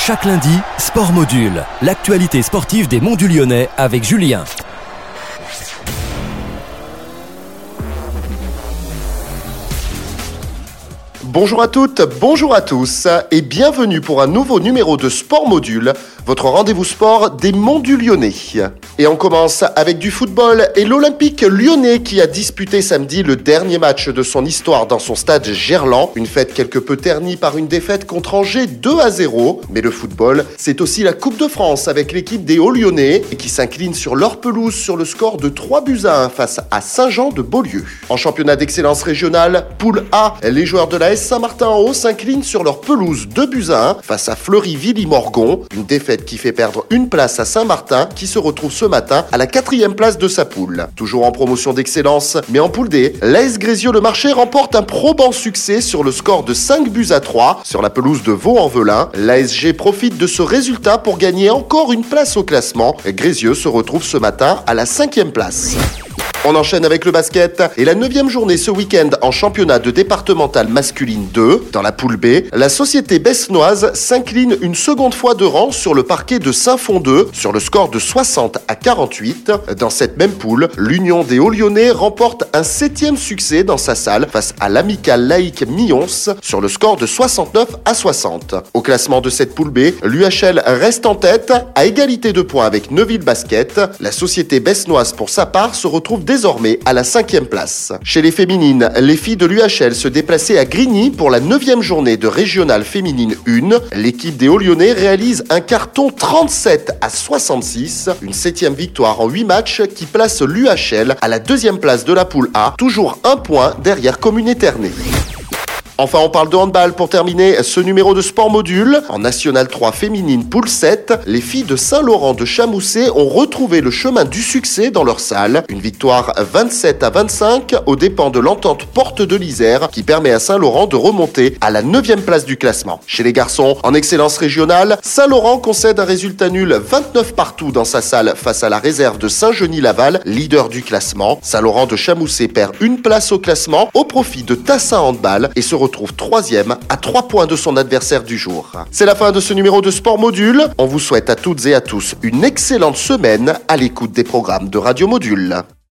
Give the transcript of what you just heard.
Chaque lundi, Sport Module, l'actualité sportive des Monts du Lyonnais avec Julien. Bonjour à toutes, bonjour à tous et bienvenue pour un nouveau numéro de Sport Module, votre rendez-vous sport des Monts du Lyonnais. Et on commence avec du football et l'Olympique lyonnais qui a disputé samedi le dernier match de son histoire dans son stade Gerland. Une fête quelque peu ternie par une défaite contre Angers 2-0. Mais le football, c'est aussi la Coupe de France avec l'équipe des Hauts-Lyonnais qui s'incline sur leur pelouse sur le score de 3-1 face à Saint-Jean-de-Beaulieu. En championnat d'excellence régionale, poule A, les joueurs de la S Saint-Martin-en-Haut s'inclinent sur leur pelouse 2-1 face à Fleury-Villy-Morgon. Une défaite qui fait perdre une place à Saint-Martin qui se retrouve ce matin à la 4e place de sa poule. Toujours en promotion d'excellence, mais en poule D, l'AS Grésio-le-Marché remporte un probant succès sur le score de 5-3 sur la pelouse de Vaux-en-Velin. L'ASG profite de ce résultat pour gagner encore une place au classement. Grésio se retrouve ce matin à la 5e place. On enchaîne avec le basket et la 9e journée ce week-end en championnat de départemental masculine 2. Dans la poule B, la société besnoise s'incline une seconde fois de rang sur le parquet de Saint-Fond-2 sur le score de 60-48. Dans cette même poule, l'Union des Hauts-Lyonnais remporte un 7e succès dans sa salle face à l'Amicale Laïque Mions sur le score de 69-60. Au classement de cette poule B, l'UHL reste en tête à égalité de points avec Neuville Basket. La société besnoise pour sa part se retrouve désormais à la 5e place. Chez les féminines, les filles de l'UHL se déplaçaient à Grigny pour la 9e journée de Régionale Féminine 1. L'équipe des Hauts-Lyonnais réalise un carton 37-66, une 7e victoire en 8 matchs qui place l'UHL à la 2e place de la poule A, toujours un point derrière Commune Épernay. Enfin, on parle de handball pour terminer ce numéro de Sport Module. En National 3 féminine poule 7, les filles de Saint-Laurent de Chamousset ont retrouvé le chemin du succès dans leur salle. Une victoire 27-25 aux dépens de l'entente Porte de l'Isère qui permet à Saint-Laurent de remonter à la 9e place du classement. Chez les garçons, en excellence régionale, Saint-Laurent concède un résultat nul 29 partout dans sa salle face à la réserve de Saint-Genis-Laval, leader du classement. Saint-Laurent de Chamousset perd une place au classement au profit de Tassin Handball et se retrouve 3e à 3 points de son adversaire du jour. C'est la fin de ce numéro de Sport Module. On vous souhaite à toutes et à tous une excellente semaine à l'écoute des programmes de Radio Module.